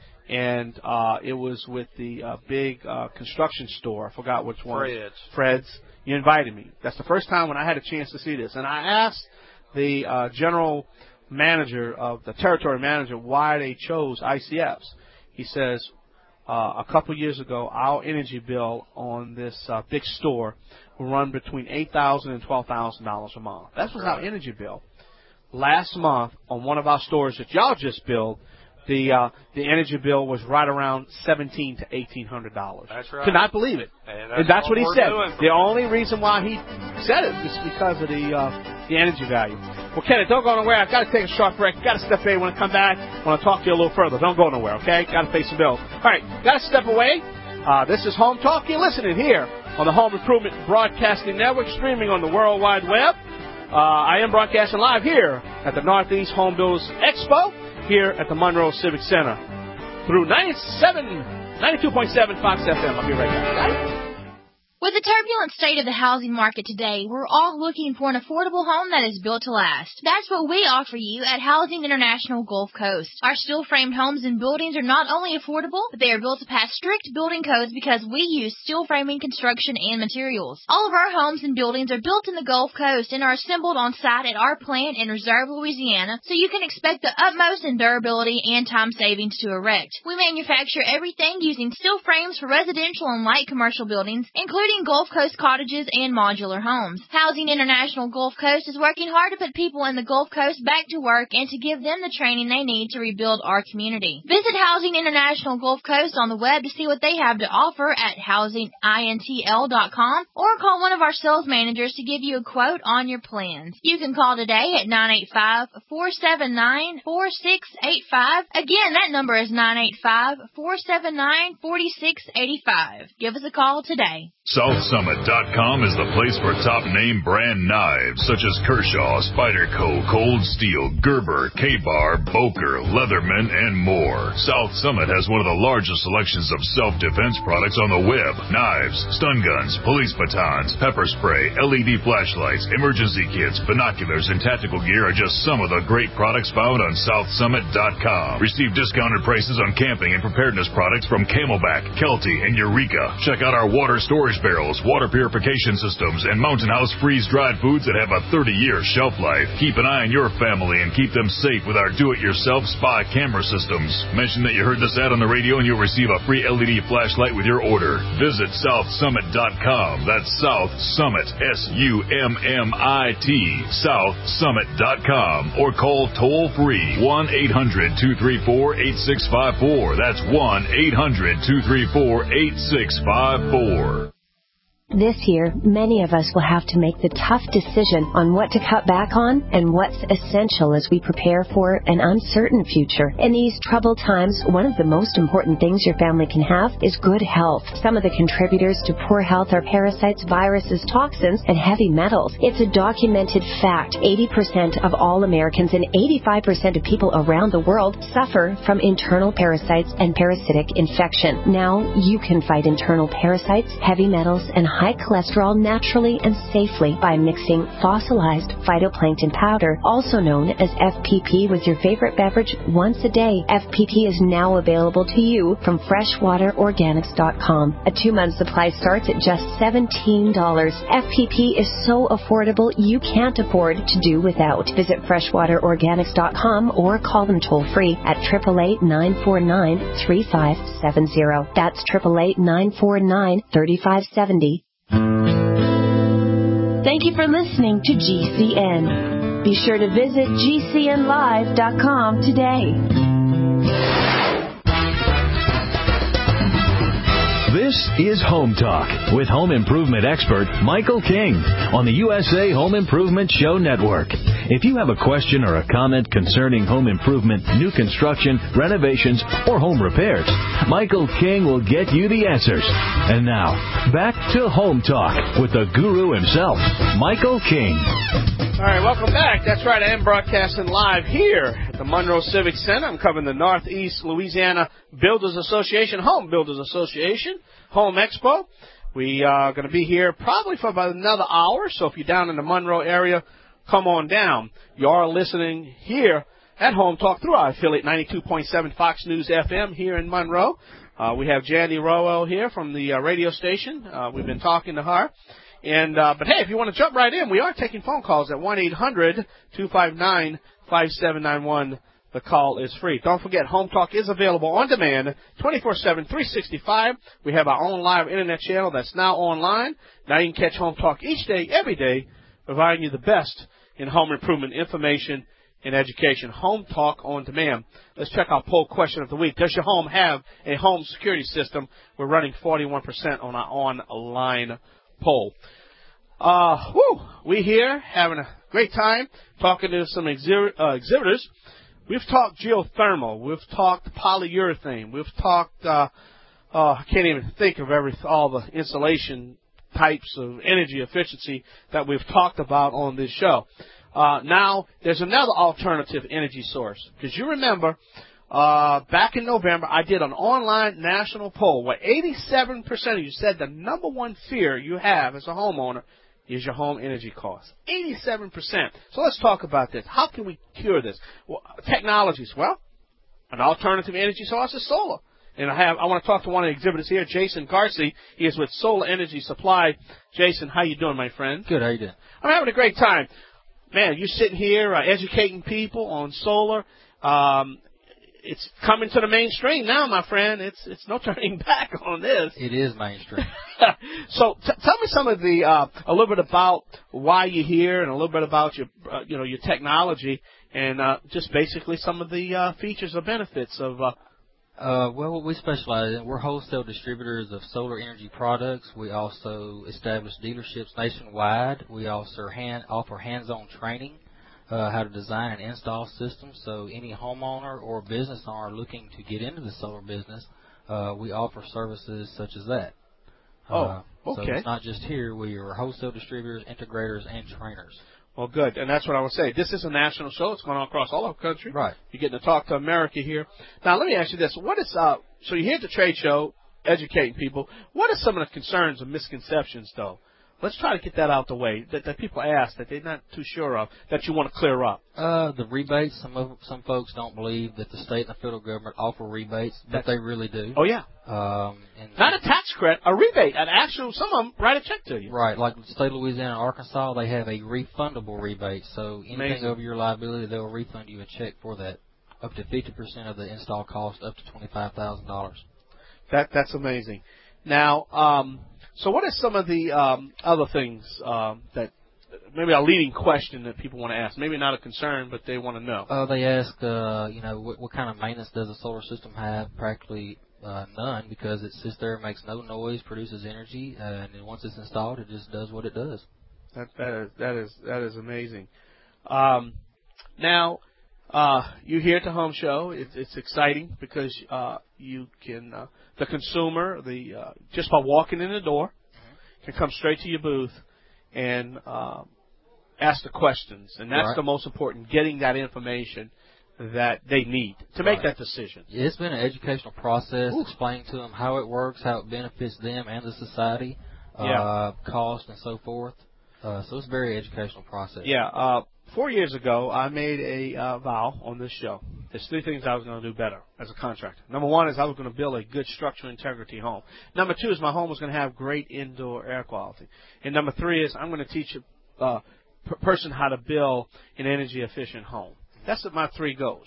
And, uh, it was with the, uh, big, uh, construction store. I forgot which one. Fred's. Fred's. You invited me. That's the first time when I had a chance to see this. And I asked the, uh, general manager of the territory manager why they chose I C Fs. He says, uh, a couple years ago, our energy bill on this, uh, big store will run between eight thousand and twelve thousand dollars a month. That was our energy bill. Last month, on one of our stores that y'all just built, the uh, the energy bill was right around seventeen to eighteen hundred dollars. That's right. Could not believe it. And that's, and that's what, what he we're said. doing The only reason why he said it was because of the uh, the energy value. Well, Kenneth, don't go nowhere. I've got to take a short break. Got to step away. When I come back, I want to talk to you a little further. Don't go nowhere, okay? Got to pay some bills. All right, got to step away. Uh, this is Home Talk. You're listening here on the Home Improvement Broadcasting Network, streaming on the World Wide Web. Uh, I am broadcasting live here at the Northeast Home Builders Expo here at the Monroe Civic Center through ninety-seven, ninety-two point seven Fox F M. I'll be right back. Got it? With the turbulent state of the housing market today, we're all looking for an affordable home that is built to last. That's what we offer you at Housing International Gulf Coast. Our steel-framed homes and buildings are not only affordable, but they are built to pass strict building codes because we use steel framing construction and materials. All of our homes and buildings are built in the Gulf Coast and are assembled on site at our plant in Reserve, Louisiana, so you can expect the utmost in durability and time savings to erect. We manufacture everything using steel frames for residential and light commercial buildings, including Gulf Coast cottages and modular homes. Housing International Gulf Coast is working hard to put people in the Gulf Coast back to work and to give them the training they need to rebuild our community. Visit Housing International Gulf Coast on the web to see what they have to offer at housing intl dot com or call one of our sales managers to give you a quote on your plans. You can call today at nine eight five, four seven nine, four six eight five. Again, that number is nine eight five, four seven nine, four six eight five. Give us a call today. South Summit dot com is the place for top-name brand knives such as Kershaw, Spyderco, Cold Steel, Gerber, K-Bar, Boker, Leatherman, and more. South Summit has one of the largest selections of self-defense products on the web. Knives, stun guns, police batons, pepper spray, L E D flashlights, emergency kits, binoculars, and tactical gear are just some of the great products found on South Summit dot com. Receive discounted prices on camping and preparedness products from Camelback, Kelty, and Eureka. Check out our water storage barrels, water purification systems, and Mountain House freeze-dried foods that have a thirty-year shelf life. Keep an eye on your family and keep them safe with our do-it-yourself spy camera systems. Mention that you heard this ad on the radio and you'll receive a free L E D flashlight with your order. Visit South Summit dot com. That's South Summit, S U M M I T, South Summit dot com. Or call toll-free one eight hundred, two three four, eight six five four. That's one eight hundred, two three four, eight six five four. This year, many of us will have to make the tough decision on what to cut back on and what's essential as we prepare for an uncertain future. In these troubled times, one of the most important things your family can have is good health. Some of the contributors to poor health are parasites, viruses, toxins, and heavy metals. It's a documented fact. eighty percent of all Americans and eighty-five percent of people around the world suffer from internal parasites and parasitic infection. Now you can fight internal parasites, heavy metals, and high cholesterol naturally and safely by mixing fossilized phytoplankton powder, also known as F P P, with your favorite beverage once a day. F P P is now available to you from freshwater organics dot com. A two-month supply starts at just seventeen dollars. F P P is so affordable you can't afford to do without. Visit freshwater organics dot com or call them toll-free at eight eight eight, nine four nine, three five seven zero. That's eight eight eight, nine four nine, three five seven zero. Thank you for listening to G C N. Be sure to visit G C N live dot com today. This is Home Talk with home improvement expert Michael King on the U S A Home Improvement Show Network. If you have a question or a comment concerning home improvement, new construction, renovations, or home repairs, Michael King will get you the answers. And now, back to Home Talk with the guru himself, Michael King. All right, welcome back. That's right, I am broadcasting live here at the Monroe Civic Center. I'm covering the Northeast Louisiana Builders Association, Home Builders Association, Home Expo. We are going to be here probably for about another hour, so if you're down in the Monroe area, come on down. You are listening here at Home Talk through our affiliate ninety-two point seven Fox News F M here in Monroe. Uh, we have Jandy Rowell here from the uh, radio station. Uh, we've been talking to her. And uh, but, hey, if you want to jump right in, we are taking phone calls at one eight hundred, two five nine, five seven nine one. The call is free. Don't forget, Home Talk is available on demand twenty-four seven, three sixty-five. We have our own live Internet channel that's now online. Now you can catch Home Talk each day, every day, providing you the best in home improvement information in education. Home Talk on Demand. Let's check our poll question of the week. Does your home have a home security system? We're running forty-one percent on our online poll. Uh, whew, we here having a great time talking to some exhi- uh, exhibitors. We've talked geothermal. We've talked polyurethane. We've talked, uh, uh, I can't even think of every all the insulation types of energy efficiency that we've talked about on this show. Uh, now, there's another alternative energy source. Because you remember, uh, back in November, I did an online national poll where eighty-seven percent of you said the number one fear you have as a homeowner is your home energy costs. eighty-seven percent. So let's talk about this. How can we cure this? Well, technologies. Well, an alternative energy source is solar. And I have I want to talk to one of the exhibitors here, Jason Garcia. He is with Solar Energy Supply. Jason, how you doing, my friend? Good. How you doing? I'm having a great time. Man, you're sitting here uh, educating people on solar. Um, it's coming to the mainstream now, my friend. It's it's no turning back on this. It is mainstream. So t- tell me some of the uh, a little bit about why you're here and a little bit about your uh, you know your technology and uh, just basically some of the uh, features or benefits of. Uh, uh, well, what we specialize in, we're wholesale distributors of solar energy products. We also establish dealerships nationwide. We also hand, offer hands-on training. Uh, how to design and install systems. So any homeowner or business owner looking to get into the solar business, uh, we offer services such as that. Oh, uh, okay. So it's not just here. We are wholesale distributors, integrators, and trainers. Well, good. And that's what I would say. This is a national show. It's going on across all over the country. Right. You're getting to talk to America here. Now, let me ask you this. What is, uh, so you're here at the trade show, educating people. What are some of the concerns and misconceptions, though? Let's try to get that out the way that, that people ask that they're not too sure of, that you want to clear up. Uh, the rebates. Some of some folks don't believe that the state and the federal government offer rebates, but That's, they really do. Oh yeah. Um, and not a tax credit, a rebate. An actual. Some of them write a check to you. Right, like the state of Louisiana and Arkansas, they have a refundable rebate. So anything Amazing. over your liability, they'll refund you a check for that, up to fifty percent of the install cost, up to twenty-five thousand dollars. That that's amazing. Now. Um, So what are some of the um, other things um, that maybe a leading question that people want to ask? Maybe not a concern, but they want to know. Uh, they ask, uh, you know, what, what kind of maintenance does a solar system have? Practically uh, none, because it sits there, makes no noise, produces energy, uh, and then once it's installed, it just does what it does. That that is that is that is amazing. Um, now, uh, you're here at the home show. It, it's exciting because uh, you can. Uh, The consumer, the uh, just by walking in the door, can come straight to your booth and uh, ask the questions, and that's right. the most important. Getting that information that they need to make right. that decision. It's been an educational process, Ooh. explaining to them how it works, how it benefits them and the society, yeah. uh, cost and so forth. Uh, so it's a very educational process. Yeah. Uh, four years ago, I made a uh, vow on this show. There's three things I was going to do better as a contractor. Number one is I was going to build a good structural integrity home. Number two is my home was going to have great indoor air quality. And number three is I'm going to teach a uh, per person how to build an energy efficient home. That's my three goals.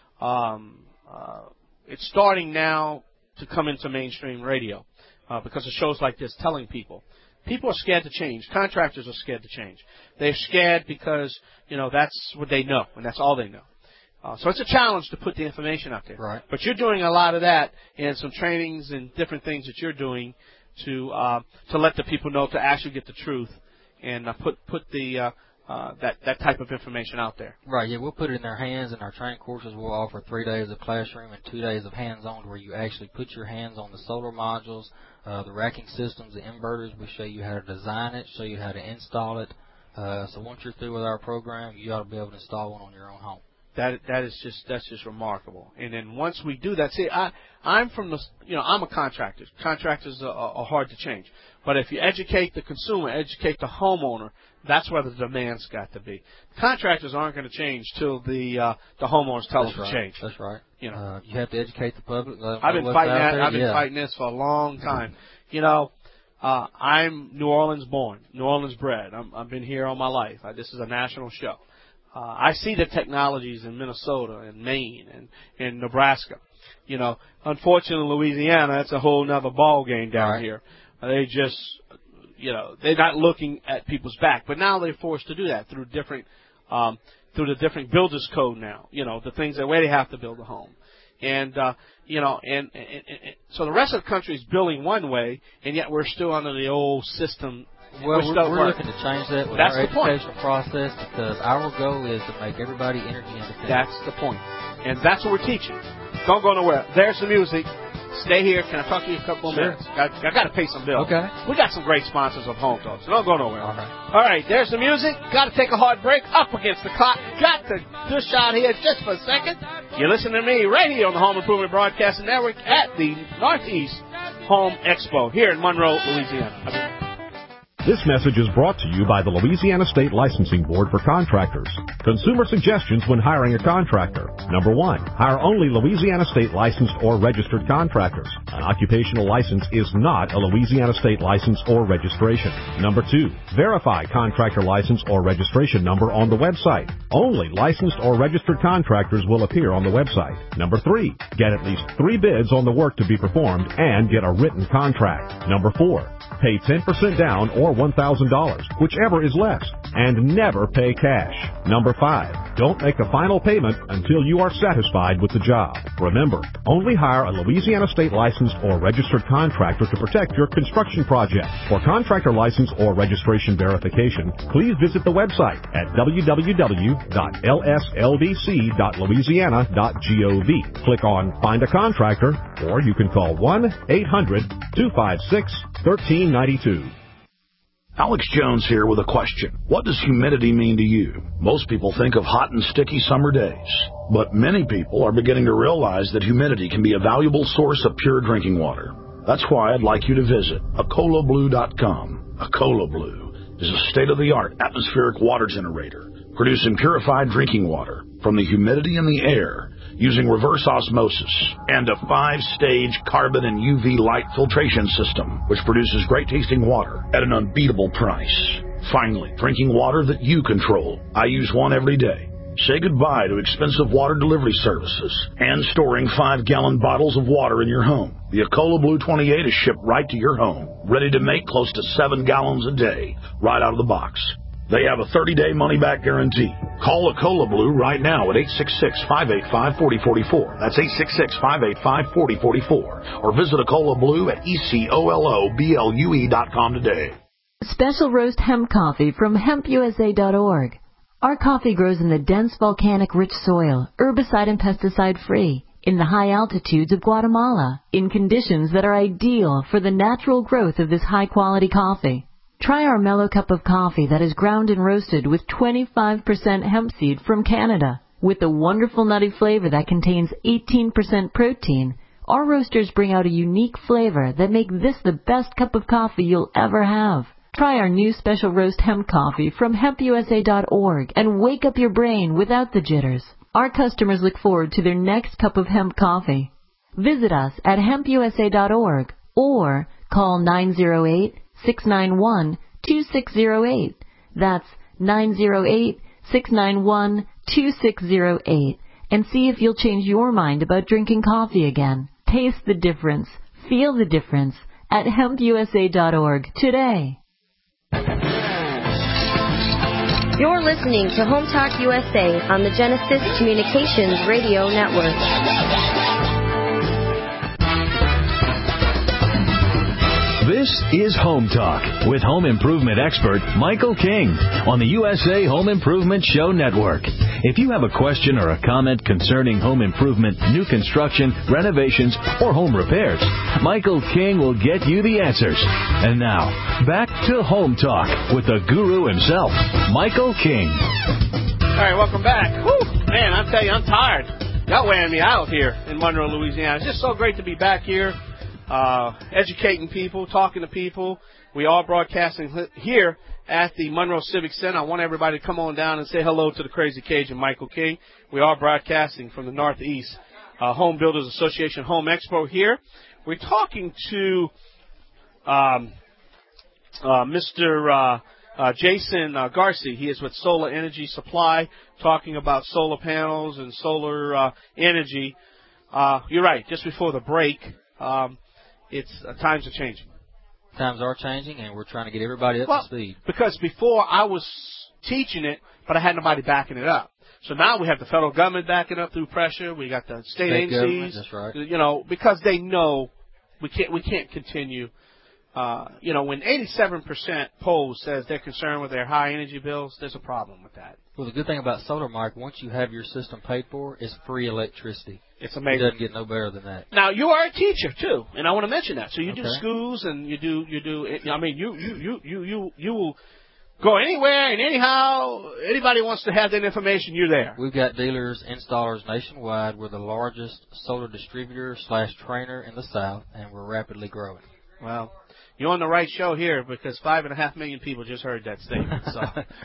Um, uh, it's starting now to come into mainstream radio uh, because of shows like this telling people. People are scared to change. Contractors are scared to change. They're scared because, you know, that's what they know, and that's all they know. Uh, so it's a challenge to put the information out there. Right. But you're doing a lot of that and some trainings and different things that you're doing to uh, to let the people know to actually get the truth and uh, put put the uh, uh, that that type of information out there. Right. Yeah, we'll put it in their hands. In our training courses, we'll offer three days of classroom and two days of hands-on, where you actually put your hands on the solar modules, uh, the racking systems, the inverters. We show you how to design it, show you how to install it. Uh, so once you're through with our program, you ought to be able to install one on your own home. That that is just that's just remarkable. And then once we do that, see, I I'm from the you know I'm a contractor. Contractors are, are hard to change. But if you educate the consumer, educate the homeowner, that's where the demand's got to be. Contractors aren't going to change till the uh, the homeowners tell that's them right. to change. That's right. You know, uh, you have to educate the public. Let them I've know been what's fighting out that. there. I've been yeah. fighting this for a long time. You know, uh, I'm New Orleans born, New Orleans bred. I'm, I've been here all my life. I, this is a national show. Uh, I see the technologies in Minnesota and Maine and in Nebraska. You know, unfortunately, Louisiana, that's a whole nother ball game down right. here. Uh, they just, you know, they're not looking at people's back. But now they're forced to do that through different um, through the different builders code now, you know, the things that where they have to build a home. And, uh, you know, and, and, and so the rest of the country is building one way, and yet we're still under the old system. Well, which we're, we're work. looking to change that with That's our the point. educational process because our goal is to make everybody energy independent. That's the point. And that's what we're teaching. Don't go nowhere. There's the music. Stay here. Can I talk to you a couple Sure. minutes? I, I got to pay some bills. Okay. We got some great sponsors of Home Talk, so don't go nowhere. All right. All right, there's the music. Got to take a hard break. Up against the clock. Got to dish out here just for a second. You're listening to me right here on the Home Improvement Broadcasting Network at the Northeast Home Expo here in Monroe, Louisiana. This message is brought to you by the Louisiana State Licensing Board for Contractors. Consumer suggestions when hiring a contractor. Number one, hire only Louisiana State licensed or registered contractors. An occupational license is not a Louisiana State license or registration. Number two, verify contractor license or registration number on the website. Only licensed or registered contractors will appear on the website. Number three, get at least three bids on the work to be performed and get a written contract. Number four, pay ten percent down or one thousand dollars, whichever is less, and never pay cash. Number five, don't make a final payment until you are satisfied with the job. Remember, only hire a Louisiana State licensed or registered contractor to protect your construction project. For contractor license or registration verification, please visit the website at w w w dot l s l d c dot louisiana dot gov. Click on Find a Contractor, or you can call one eight hundred two five six one three nine two. Alex Jones here with a question. What does humidity mean to you? Most people think of hot and sticky summer days, but many people are beginning to realize that humidity can be a valuable source of pure drinking water. That's why I'd like you to visit Acola Blue dot com. Acola Blue is a state-of-the-art atmospheric water generator producing purified drinking water from the humidity in the air using reverse osmosis and a five-stage carbon and U V light filtration system, which produces great-tasting water at an unbeatable price. Finally, drinking water that you control. I use one every day. Say goodbye to expensive water delivery services and storing five-gallon bottles of water in your home. The Acola Blue twenty-eight is shipped right to your home, ready to make close to seven gallons a day, right out of the box. They have a thirty-day money-back guarantee. Call Acola Blue right now at eight six six, five eight five, four zero four four. That's eight six six, five eight five, four zero four four. Or visit Acola Blue at E C O L O B L U E dot com today. Special roast hemp coffee from hemp U S A dot org. Our coffee grows in the dense volcanic rich soil, herbicide and pesticide free, in the high altitudes of Guatemala, in conditions that are ideal for the natural growth of this high quality coffee. Try our mellow cup of coffee that is ground and roasted with twenty-five percent hemp seed from Canada. With a wonderful nutty flavor that contains eighteen percent protein, our roasters bring out a unique flavor that make this the best cup of coffee you'll ever have. Try our new special roast hemp coffee from hemp U S A dot org and wake up your brain without the jitters. Our customers look forward to their next cup of hemp coffee. Visit us at hemp U S A dot org or call nine zero eight, six nine one, two six zero eight. That's nine zero eight, six nine one, two six zero eight. And see if you'll change your mind about drinking coffee again. Taste the difference. Feel the difference at hemp U S A dot org today. You're listening to Home Talk U S A on the Genesis Communications Radio Network. This is Home Talk with home improvement expert Michael King on the U S A Home Improvement Show Network. If you have a question or a comment concerning home improvement, new construction, renovations, or home repairs, Michael King will get you the answers. And now, back to Home Talk with the guru himself, Michael King. All right, welcome back. Whew, man, I tell you, I'm tired. Y'all wearing me out here in Monroe, Louisiana. It's just so great to be back here. Uh, educating people, talking to people. We are broadcasting here at the Monroe Civic Center. I want everybody to come on down and say hello to the Crazy Cajun Michael King. We are broadcasting from the Northeast uh, Home Builders Association Home Expo here. We're talking to um, uh, Mister Uh, uh, Jason uh, Garcia. He is with Solar Energy Supply, talking about solar panels and solar uh, energy. Uh, you're right, just before the break. Um, It's uh, times are changing. Times are changing, and we're trying to get everybody up well, to speed. Because before I was teaching it, but I had nobody backing it up. So now we have the federal government backing up through pressure. We got the state, state agencies, that's right. you know, because they know we can't we can't continue. Uh, you know, when eighty-seven percent polls says they're concerned with their high energy bills, there's a problem with that. Well, the good thing about solar, Mike, once you have your system paid for, it's free electricity. It's amazing. It doesn't get no better than that. Now you are a teacher too, and I want to mention that. So you okay. do schools and you do you do. I mean, you you you you you you will go anywhere and anyhow. Anybody wants to have that information, you're there. We've got dealers, installers nationwide. We're the largest solar distributor slash trainer in the South, and we're rapidly growing. Well, you're on the right show here because five and a half million people just heard that statement. So,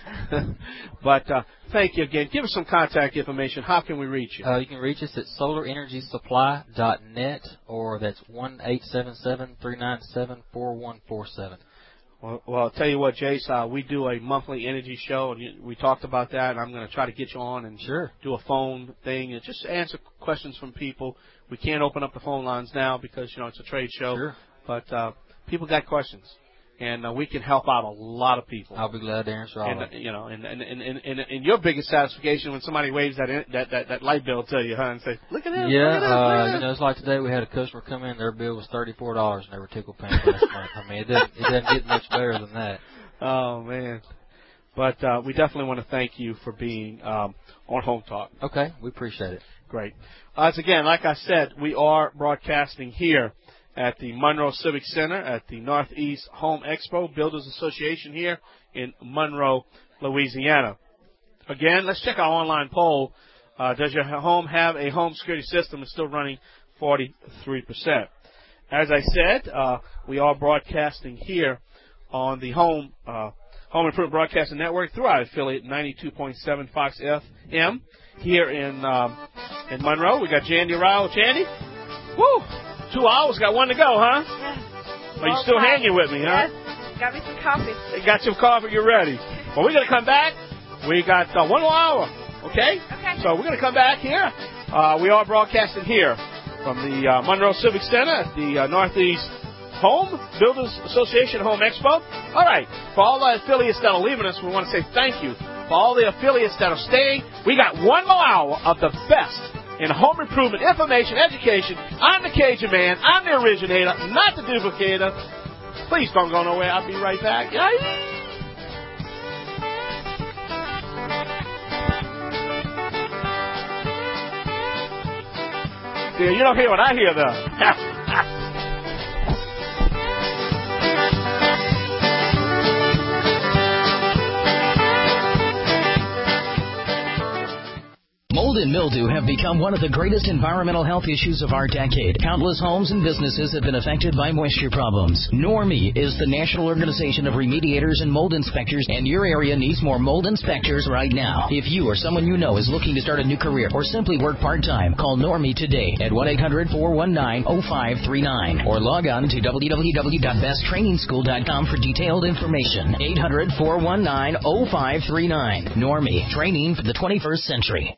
but uh, thank you again. Give us some contact information. How can we reach you? Uh, you can reach us at solar energy supply dot net, or that's one eight seven seven, three nine seven, four one four seven. Well, well, I'll tell you what, Jace, uh, we do a monthly energy show, and you, we talked about that, and I'm going to try to get you on and sure. do a phone thing and just answer questions from people. We can't open up the phone lines now because, you know, it's a trade show. Sure. But uh, people got questions, and uh, we can help out a lot of people. I'll be glad to answer all and, of them. You know, and, and, and, and, and your biggest satisfaction when somebody waves that in, that, that that light bill to you, huh, and say, look at this. Yeah, look at this, uh, look at this. you know, it's like today we had a customer come in, their bill was thirty-four dollars, and they were tickled pink last month. I mean, it doesn't, it doesn't get much better than that. Oh, man. But uh, we definitely want to thank you for being um, on Home Talk. Okay, we appreciate it. Great. As again, like I said, we are broadcasting here at the Monroe Civic Center at the Northeast Home Expo Builders Association here in Monroe, Louisiana. Again, let's check our online poll. Uh, does your home have a home security system? It's still running forty-three percent. As I said, uh, we are broadcasting here on the Home uh, Home Improvement Broadcasting Network through our affiliate ninety-two point seven Fox F M here in um, in Monroe. We got Jandy Ryle. Jandy? Woo! Two hours, got one to go, huh? Yes. Are you still hanging with me, huh? Yes. Got me some coffee. You got some coffee, you're ready. Well, we're going to come back. We got uh, one more hour, okay? Okay. So we're going to come back here. Uh, we are broadcasting here from the uh, Monroe Civic Center at the uh, Northeast Home Builders Association Home Expo. All right. For all the affiliates that are leaving us, we want to say thank you. For all the affiliates that are staying, we got one more hour of the best in home improvement, information, education. I'm the Cajun Man. I'm the originator, not the duplicator. Please don't go nowhere. I'll be right back. Yeah. You don't hear what I hear, though. Mold and mildew have become one of the greatest environmental health issues of our decade. Countless homes and businesses have been affected by moisture problems. NORMI is the National Organization of Remediators and Mold Inspectors, and your area needs more mold inspectors right now. If you or someone you know is looking to start a new career or simply work part-time, call NORMI today at one eight hundred, four one nine, oh five three nine or log on to w w w dot best training school dot com for detailed information. eight hundred, four one nine, oh five three nine. NORMI, training for the twenty-first century.